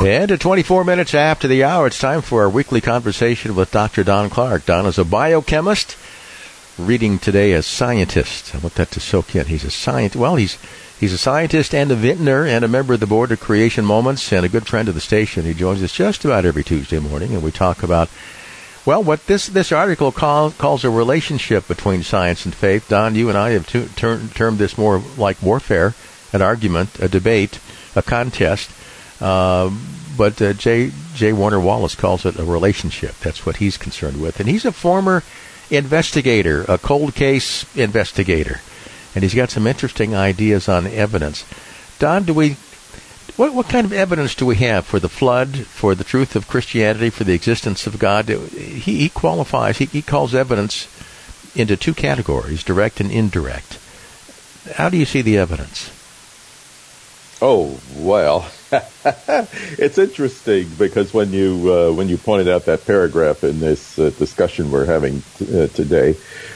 And at 24 minutes after the hour, it's time for our weekly conversation with Dr. Don Clark. Don is a biochemist, reading today as scientist. I want that to soak in. He's a scientist. Well, he's a scientist and a vintner and a member of the board of Creation Moments and a good friend of the station. He joins us just about every Tuesday morning, and we talk about, well, what this article calls a relationship between science and faith. Don, you and I have termed this more like warfare, an argument, a debate, a contest. But J. Warner Wallace calls it a relationship. That's what he's concerned with. And he's a former investigator, a cold case investigator. And he's got some interesting ideas on evidence. Don, what kind of evidence do we have for the flood, for the truth of Christianity, for the existence of God? He qualifies, he calls evidence into two categories, direct and indirect. How do you see the evidence? Oh, well, it's interesting because when you pointed out that paragraph in this discussion we're having today,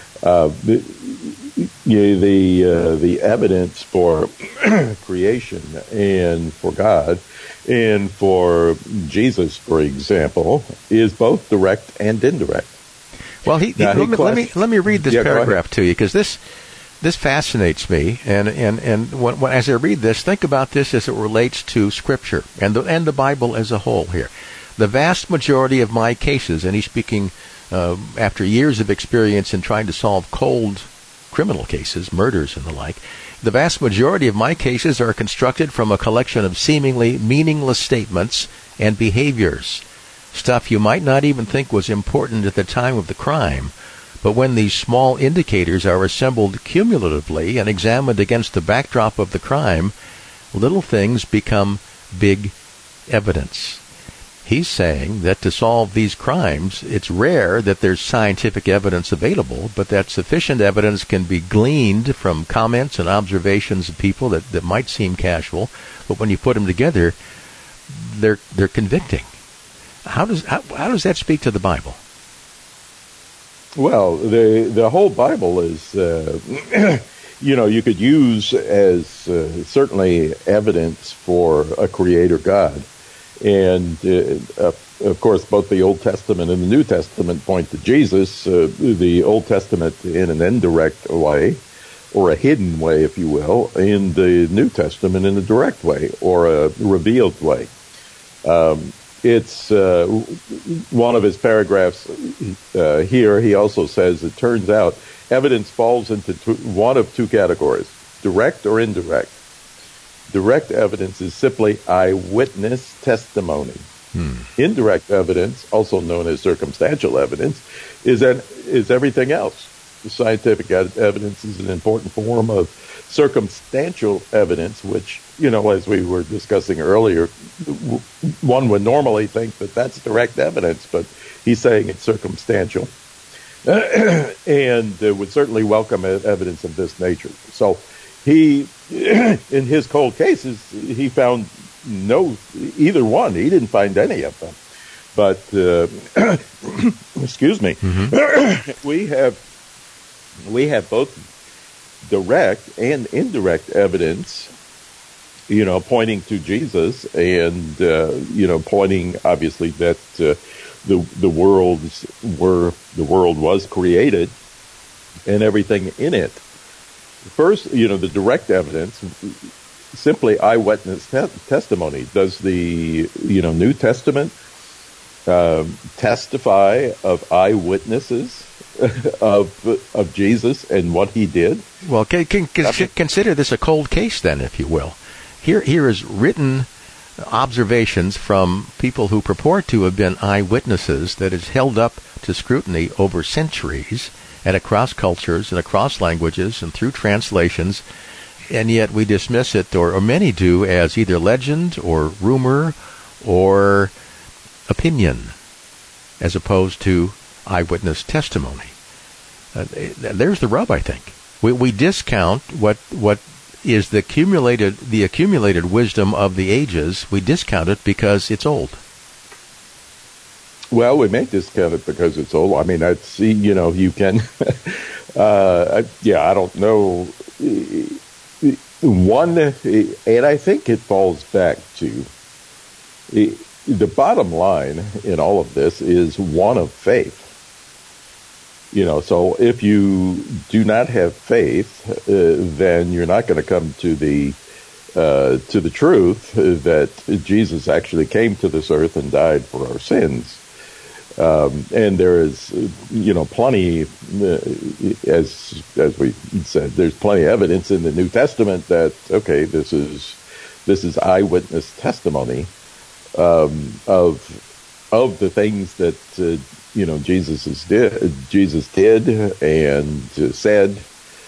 the evidence for creation and for God and for Jesus, for example, is both direct and indirect. Well, let me read this paragraph to you, because this fascinates me, and as I read this, think about this as it relates to Scripture and the Bible as a whole here. The vast majority of my cases, and he's speaking after years of experience in trying to solve cold criminal cases, murders and the like, the vast majority of my cases are constructed from a collection of seemingly meaningless statements and behaviors, stuff you might not even think was important at the time of the crime. But when these small indicators are assembled cumulatively and examined against the backdrop of the crime, little things become big evidence. He's saying that to solve these crimes, it's rare that there's scientific evidence available, but that sufficient evidence can be gleaned from comments and observations of people that might seem casual, but when you put them together, they're convicting. How does that speak to the Bible? Well, the whole Bible is, you could use as certainly evidence for a creator God. And, of course, both the Old Testament and the New Testament point to Jesus, the Old Testament in an indirect way, or a hidden way, if you will, in the New Testament in a direct way, or a revealed way. It's one of his paragraphs here. He also says, it turns out evidence falls into one of two categories, direct or indirect. Direct evidence is simply eyewitness testimony. Indirect evidence, also known as circumstantial evidence, is everything else. The scientific evidence is an important form of circumstantial evidence, which, as we were discussing earlier, one would normally think that that's direct evidence, but he's saying it's circumstantial. And would certainly welcome evidence of this nature. So he, in his cold cases, he found either one. He didn't find any of them. But, excuse me, we have both direct and indirect evidence, pointing to Jesus and, pointing obviously that the world was created and everything in it. First, the direct evidence, simply eyewitness testimony. Does the, New Testament testify of eyewitnesses of Jesus and what he did? Well, consider this a cold case then, if you will. Here is written observations from people who purport to have been eyewitnesses that is held up to scrutiny over centuries and across cultures and across languages and through translations, and yet we dismiss it, or many do, as either legend or rumor or opinion, as opposed to eyewitness testimony. There's the rub, I think. We discount what is the accumulated wisdom of the ages. We discount it because it's old. Well, we may discount it because it's old. I mean, I'd see, you can, I don't know. One, and I think it falls back to The bottom line in all of this is one of faith. So if you do not have faith, then you're not going to come to the truth that Jesus actually came to this earth and died for our sins. And there is, plenty, as we said, there's plenty of evidence in the New Testament that, okay, this is eyewitness testimony of the things that Jesus did and said,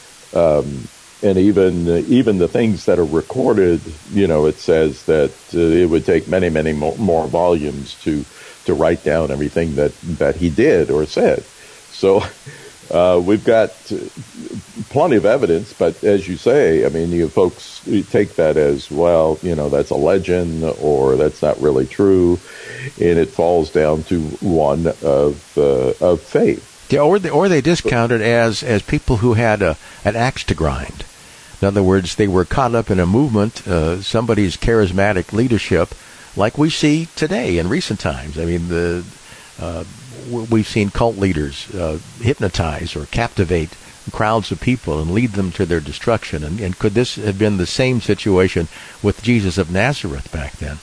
and even the things that are recorded. It says that it would take many, many more volumes to write down everything that he did or said. So we've got plenty of evidence, but as you say, I mean, you folks take that as, well, that's a legend or that's not really true, and it falls down to one of faith. Yeah, or they discount it as people who had an axe to grind. In other words, they were caught up in a movement, somebody's charismatic leadership, like we see today in recent times. I mean, we've seen cult leaders hypnotize or captivate crowds of people and lead them to their destruction. And could this have been the same situation with Jesus of Nazareth back then?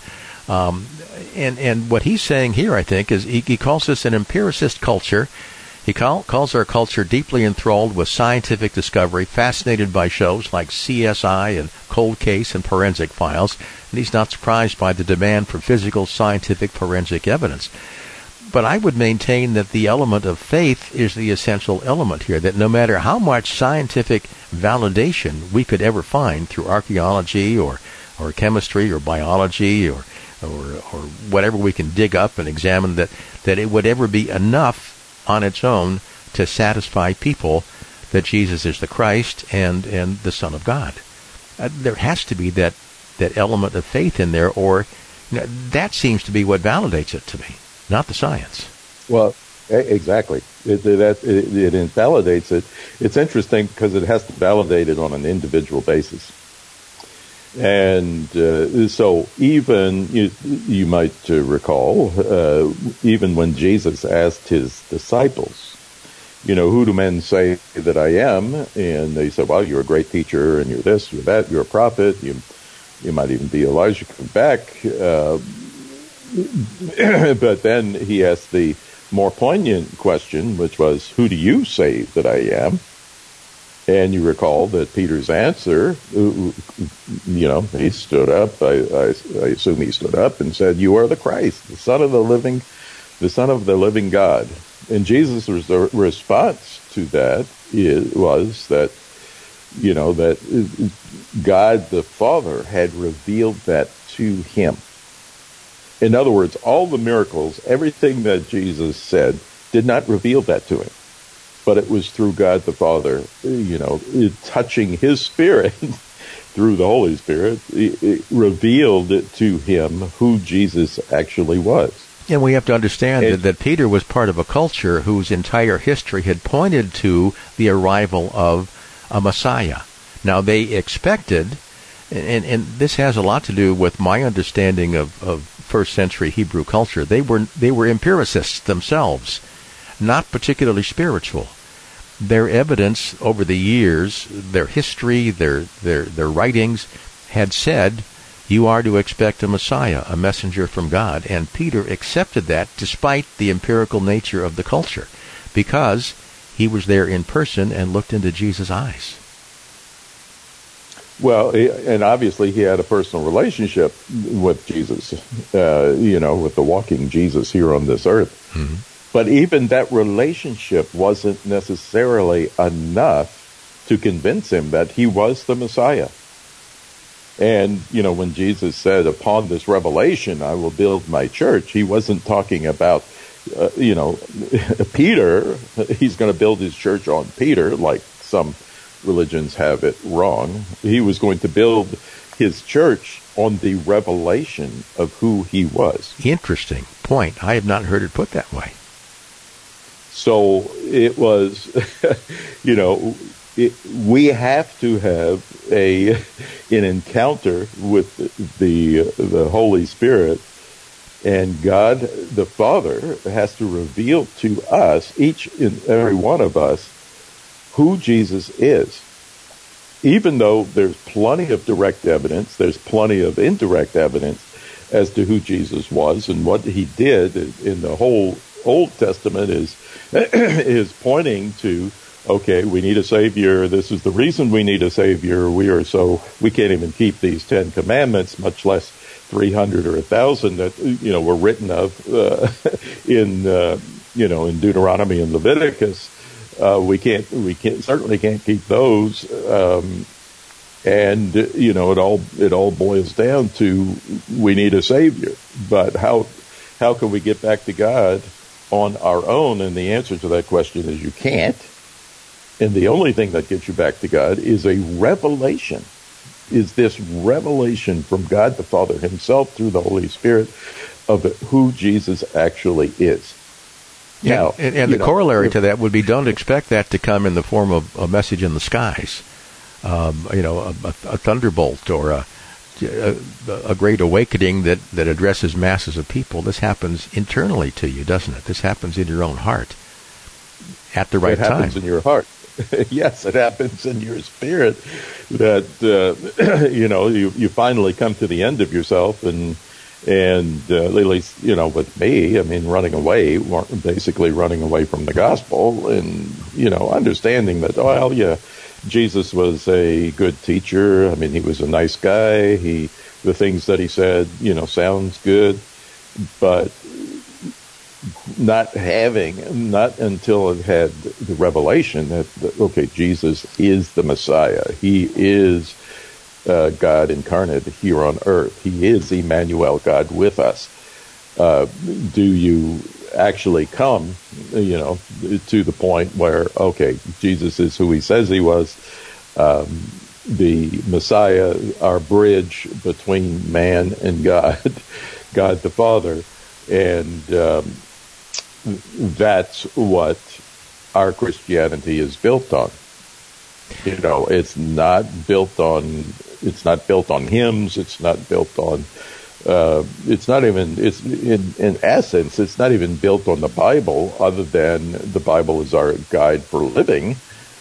And what he's saying here, I think, is he calls this an empiricist culture. He calls our culture deeply enthralled with scientific discovery, fascinated by shows like CSI and Cold Case and Forensic Files, and he's not surprised by the demand for physical, scientific, forensic evidence. But I would maintain that the element of faith is the essential element here, that no matter how much scientific validation we could ever find through archaeology or chemistry or biology or whatever we can dig up and examine, that it would ever be enough on its own to satisfy people that Jesus is the Christ and the Son of God. There has to be that element of faith in there, or that seems to be what validates it to me, not the science. Well, exactly. It invalidates it. It's interesting because it has to validate it on an individual basis. And so even, you might recall, even when Jesus asked his disciples, who do men say that I am? And they said, well, you're a great teacher, and you're this, you're that, you're a prophet, you might even be Elijah coming back. But then he asked the more poignant question, which was, who do you say that I am? And you recall that Peter's answer, he stood up. I assume he stood up and said, "You are the Christ, the Son of the living God." And Jesus' response to that was that, that God the Father had revealed that to him. In other words, all the miracles, everything that Jesus said, did not reveal that to him. But it was through God the Father, touching his Spirit through the Holy Spirit, it revealed to him who Jesus actually was. And we have to understand that Peter was part of a culture whose entire history had pointed to the arrival of a Messiah. Now, they expected, and this has a lot to do with my understanding of first century Hebrew culture, they were empiricists themselves, not particularly spiritual. Their evidence over the years, their history, their writings had said, you are to expect a Messiah, a messenger from God. And Peter accepted that despite the empirical nature of the culture, because he was there in person and looked into Jesus' eyes. Well, and obviously he had a personal relationship with Jesus, with the walking Jesus here on this earth. Mm-hmm. But even that relationship wasn't necessarily enough to convince him that he was the Messiah. And, when Jesus said, upon this revelation, I will build my church, he wasn't talking about, Peter. He's going to build his church on Peter, like some religions have it wrong. He was going to build his church on the revelation of who he was. Interesting point. I have not heard it put that way. So it was, we have to have an encounter with the Holy Spirit And God, the Father, has to reveal to us, each and every one of us, who Jesus is. Even though there's plenty of direct evidence, there's plenty of indirect evidence as to who Jesus was and what he did in the whole Old Testament is pointing to, okay, we need a Savior. This is the reason we need a Savior. We can't even keep these 10 commandments, much less 300 or 1,000 that, were written of in Deuteronomy and Leviticus. We certainly can't keep those. It all boils down to we need a Savior. But how can we get back to God on our own? And the answer to that question is you can't. And the only thing that gets you back to God is a revelation. Is this revelation from God the Father himself through the Holy Spirit of who Jesus actually is. Yeah, now, and the corollary to that would be don't expect that to come in the form of a message in the skies. A thunderbolt or a great awakening that addresses masses of people. This happens internally to you, doesn't it? This happens in your own heart at the right time. It happens in your heart. Yes, it happens in your spirit that, you finally come to the end of yourself and at least, with me, basically running away from the gospel and, understanding that, Jesus was a good teacher. He was a nice guy. The things that he said, sounds good, but not until it had the revelation that, Jesus is the Messiah. He is God incarnate here on earth. He is Emmanuel, God with us. Do you actually come, to the point where, Jesus is who he says he was, the Messiah, our bridge between man and God, God the Father, and that's what our Christianity is built on. It's not built on hymns. It's not built on. In essence, it's not even built on the Bible, other than the Bible is our guide for living.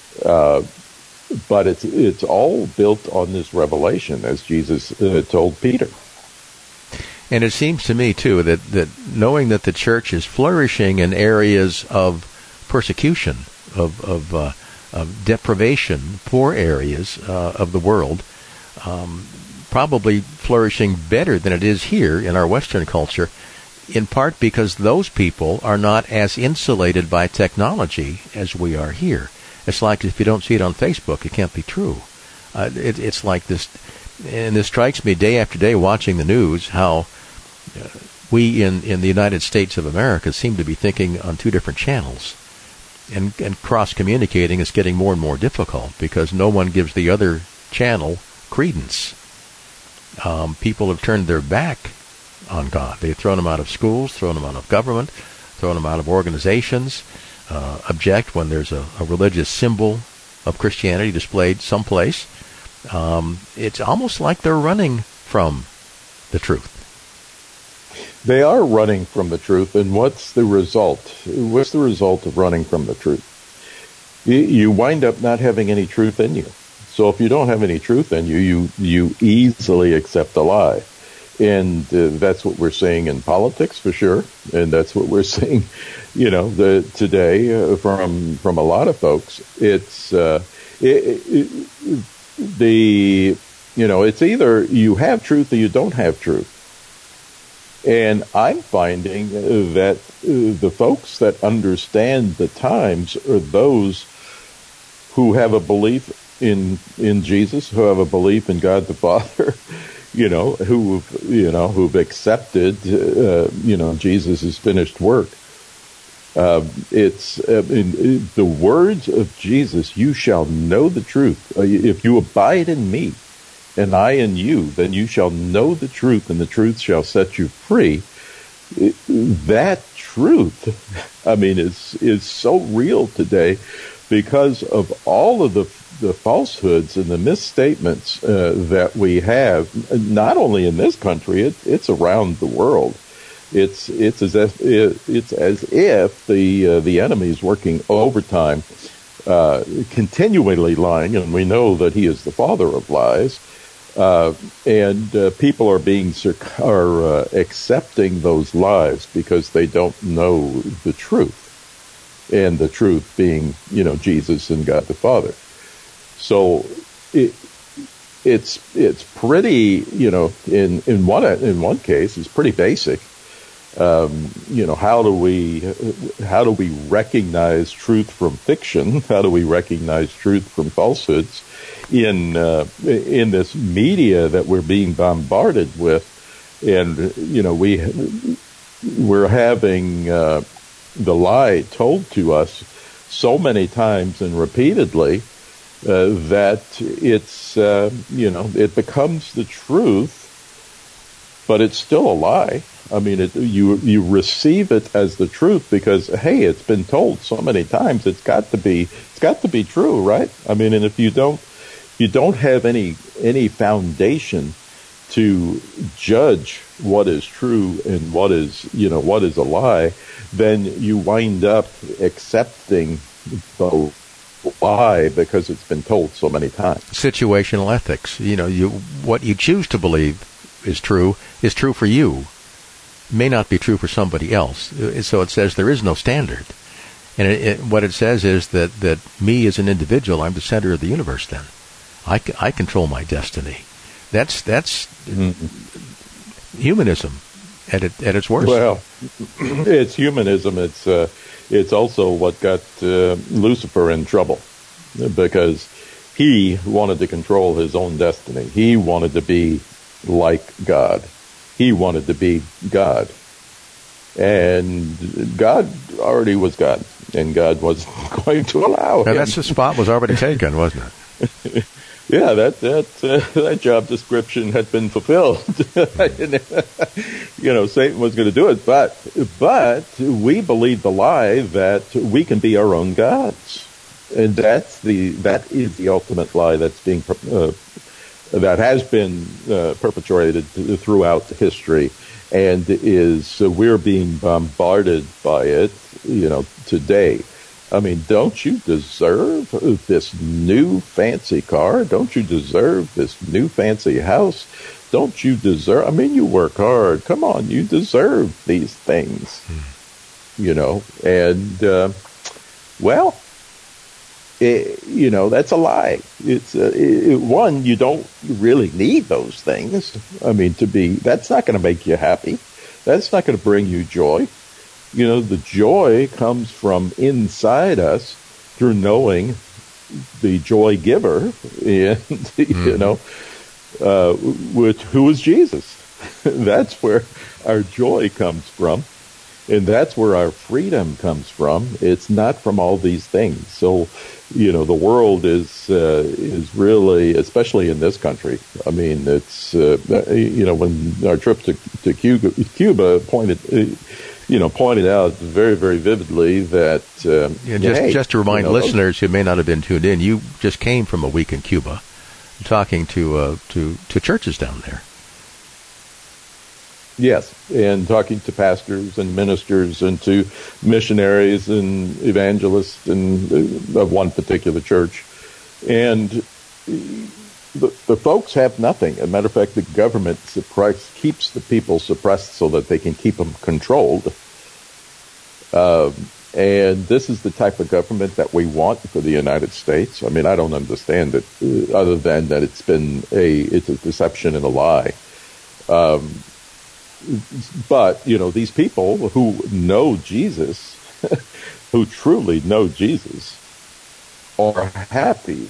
But it's all built on this revelation, as Jesus told Peter. And it seems to me, too, that knowing that the church is flourishing in areas of persecution, of deprivation, poor areas of the world, probably flourishing better than it is here in our Western culture, in part because those people are not as insulated by technology as we are here. It's like if you don't see it on Facebook, it can't be true. It's like this, and this strikes me day after day watching the news, how we in the United States of America seem to be thinking on two different channels. And cross-communicating is getting more and more difficult because no one gives the other channel credence. People have turned their back on God. They've thrown him out of schools, thrown him out of government, thrown him out of organizations, object when there's a religious symbol of Christianity displayed someplace. It's almost like they're running from the truth. They are running from the truth, and what's the result? What's the result of running from the truth? You wind up not having any truth in you. So if you don't have any truth in you, you easily accept a lie. And that's what we're seeing in politics, for sure. And that's what we're seeing, today from a lot of folks. It's it's either you have truth or you don't have truth. And I'm finding that the folks that understand the times are those who have a belief in Jesus, who have a belief in God the Father, who've accepted, Jesus' finished work. It's in the words of Jesus, you shall know the truth. If you abide in me and I in you, then you shall know the truth and the truth shall set you free. That truth, is so real today because of all of the falsehoods and the misstatements that we have, not only in this country, it's around the world. It's as if the enemy is working overtime, continually lying, and we know that he is the father of lies. And people are accepting those lies because they don't know the truth, and the truth being, Jesus and God the Father. So it's pretty, in one case, it's pretty basic. How do we recognize truth from fiction? How do we recognize truth from falsehoods in this media that we're being bombarded with? And we're having the lie told to us so many times and repeatedly that it's it becomes the truth, but it's still a lie. I mean, you receive it as the truth because, hey, it's been told so many times. It's got to be true, right? I mean, and if you don't have any foundation to judge what is true and what is a lie, then you wind up accepting the lie because it's been told so many times. Situational ethics. What you choose to believe is true for you. May not be true for somebody else. So it says there is no standard. And what it says is that me as an individual, I'm the center of the universe then. I control my destiny. That's humanism at its worst. Well, it's humanism. It's also what got Lucifer in trouble, because he wanted to control his own destiny. He wanted to be like God. He wanted to be God. And God already was God, and God wasn't going to allow him. That spot was already taken, wasn't it? Yeah, that job description had been fulfilled. Satan was going to do it, but we believe the lie that we can be our own gods, and that is the ultimate lie that's being that has been perpetrated throughout history, and we're being bombarded by it, today. I mean, don't you deserve this new fancy car? Don't you deserve this new fancy house? Don't you deserve, you work hard. Come on, you deserve these things. And, that's a lie. It's one, you don't really need those things. That's not going to make you happy. That's not going to bring you joy. The joy comes from inside us through knowing the joy giver, and, who is Jesus. That's where our joy comes from, and that's where our freedom comes from. It's not from all these things. So, the world is really, especially in this country. It's when our trip to Cuba pointed out very, very vividly that just to remind listeners who may not have been tuned in, you just came from a week in Cuba, talking to churches down there. Yes, and talking to pastors and ministers and to missionaries and evangelists of one particular church. And the folks have nothing. As a matter of fact, the government keeps the people suppressed so that they can keep them controlled. And this is the type of government that we want for the United States. I don't understand it other than that it's a deception and a lie. But, these people who know Jesus, who truly know Jesus, are happy.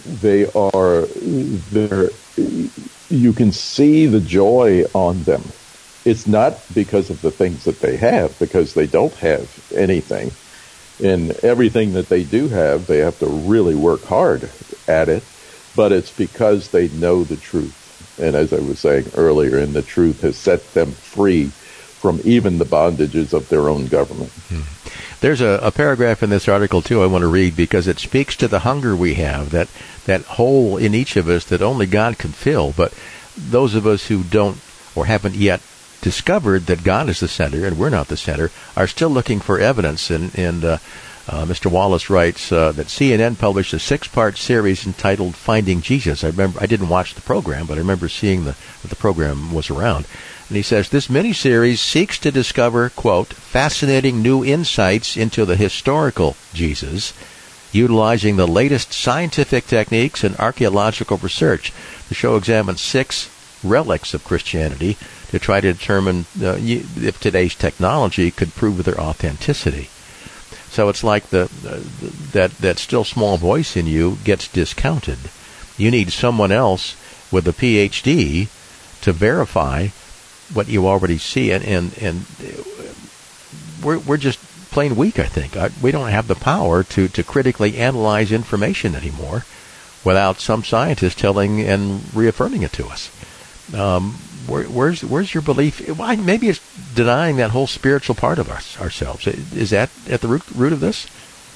You can see the joy on them. It's not because of the things that they have, because they don't have anything. And everything that they do have, they have to really work hard at it. But it's because they know the truth. And as I was saying earlier, and the truth has set them free from even the bondages of their own government. There's a paragraph in this article, too, I want to read, because it speaks to the hunger we have, that hole in each of us that only God can fill. But those of us who don't or haven't yet discovered that God is the center and we're not the center are still looking for evidence. And Mr. Wallace writes that CNN published a 6-part series entitled Finding Jesus. I didn't watch the program, but I remember seeing that the program was around. And he says, this miniseries seeks to discover, quote, fascinating new insights into the historical Jesus, utilizing the latest scientific techniques and archaeological research. The show examines 6 relics of Christianity to try to determine if today's technology could prove their authenticity. So it's like that still small voice in you gets discounted. You need someone else with a PhD to verify what you already see, and we're just plain weak, I think. We don't have the power to critically analyze information anymore without some scientist telling and reaffirming it to us. Where's your belief? Why, maybe it's denying that whole spiritual part of ourselves. Is that at the root of this?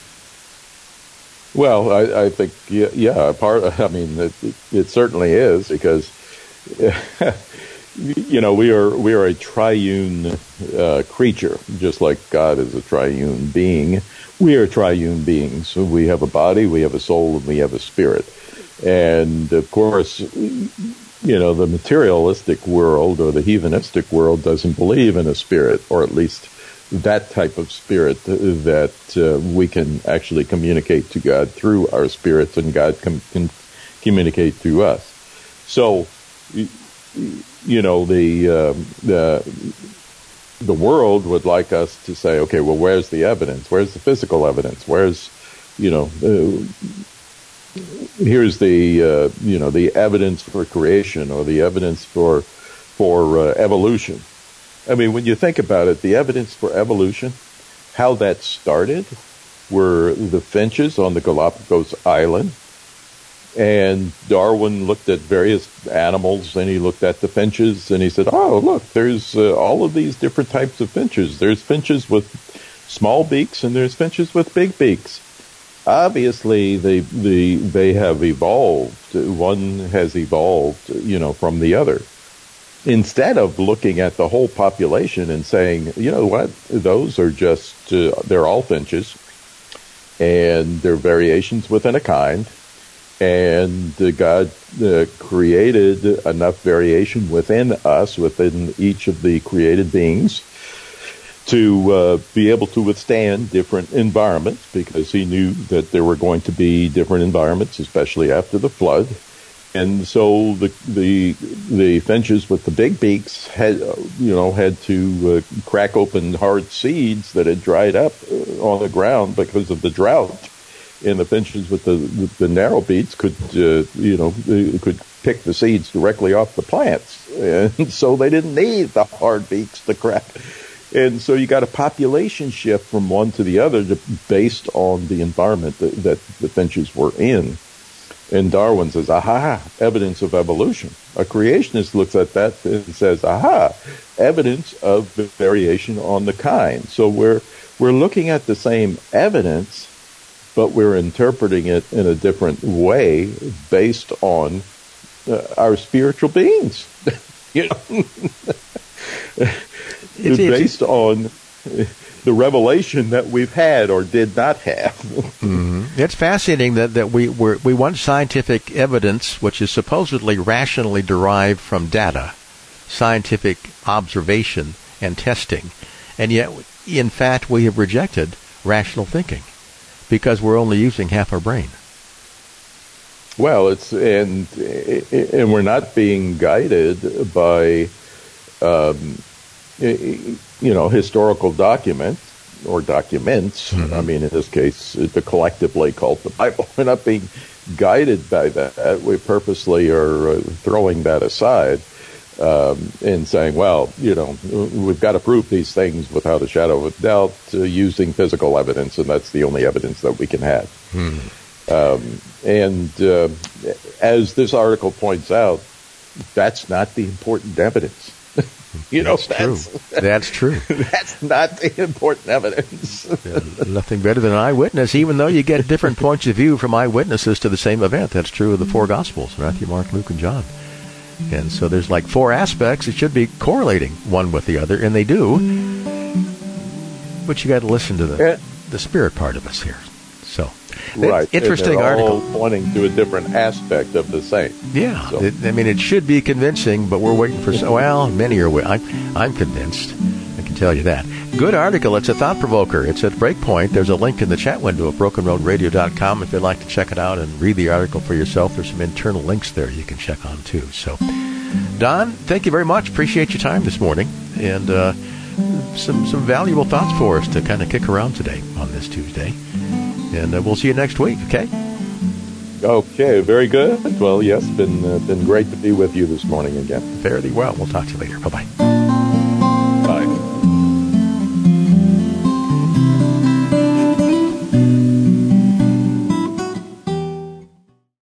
Well, I think, yeah, it certainly is, because we are a triune creature, just like God is a triune being. We are triune beings. We have a body, we have a soul, and we have a spirit. And of course, the materialistic world or the heathenistic world doesn't believe in a spirit, or at least that type of spirit that we can actually communicate to God through our spirits, and God can communicate through us. So, the world would like us to say, okay, well, where's the evidence? Where's the physical evidence? Where's, here's the evidence for creation, or the evidence for evolution. I mean, when you think about it, the evidence for evolution, how that started, were the finches on the Galapagos Island. And Darwin looked at various animals, and he looked at the finches, and he said, oh, look, there's all of these different types of finches. There's finches with small beaks, and there's finches with big beaks. Obviously, they have evolved. One has evolved, from the other. Instead of looking at the whole population and saying, you know what, those are just, they're all finches, and they're variations within a kind. And God created enough variation within us, within each of the created beings, to be able to withstand different environments, because he knew that there were going to be different environments, especially after the flood. And so the finches with the big beaks had to crack open hard seeds that had dried up on the ground because of the drought. And the finches with the narrow beaks could pick the seeds directly off the plants, and so they didn't need the hard beaks to crack. And so you got a population shift from one to the other based on the environment that the finches were in. And Darwin says, aha, evidence of evolution. A creationist looks at that and says, aha, evidence of variation on the kind. So we're looking at the same evidence, but we're interpreting it in a different way based on our spiritual beings. Based on the revelation that we've had or did not have. Mm-hmm. It's fascinating that we want scientific evidence, which is supposedly rationally derived from data, scientific observation and testing, and yet, in fact, we have rejected rational thinking, because we're only using half our brain. Well, and we're not being guided by, historical documents. Mm-hmm. I mean, in this case, the collectively called the Bible. We're not being guided by that. We purposely are throwing that aside and saying, well, we've got to prove these things without a shadow of a doubt using physical evidence, and that's the only evidence that we can have. Mm-hmm. As this article points out, that's not the important evidence. That's true. That's true. That's not the important evidence. Nothing better than an eyewitness, even though you get different points of view from eyewitnesses to the same event. That's true of the four Gospels, Matthew, Mark, Luke, and John. And so there's like 4 aspects. It should be correlating one with the other, and they do. But you got to listen to the spirit part of us here. So, right. Interesting article. All pointing to a different aspect of the same. Yeah. So. It should be convincing, but we're waiting for... Well, many are... I'm convinced. I can tell you that. Good article. It's a thought-provoker. It's at Breakpoint. There's a link in the chat window at brokenroadradio.com if you'd like to check it out and read the article for yourself. There's some internal links there you can check on, too. So, Don, thank you very much. Appreciate your time this morning. And some valuable thoughts for us to kind of kick around today on this Tuesday. And we'll see you next week, okay? Okay, very good. Well, yes, been great to be with you this morning again. Fairly well. We'll talk to you later. Bye-bye.